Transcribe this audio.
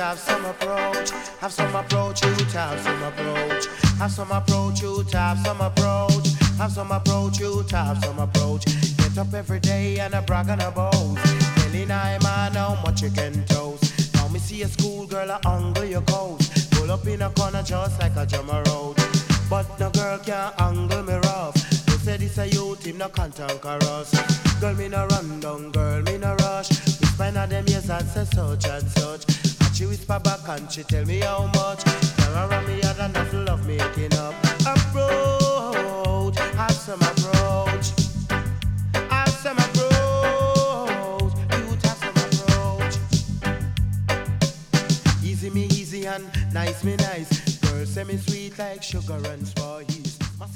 have some approach. Have some approach, youth have some approach. Have some approach, youth have some approach. Have some approach, youth have some approach. Get up every day and a brag and a boast. Telling I man how much you can toast. Now me see a schoolgirl a angle your coast. Pull up in a corner just like a drummer road. But no girl can angle me rough. They say this a youth, him no can't conquer us. Girl me no run down, girl me no rush. We spend all them years and say such and such. And she whisper back and she tell me how much. There around me had enough love making up. Approach, have some approach. Have some approach. Youth have some approach. Easy me easy and nice me nice. Girl say me sweet like sugar and spice.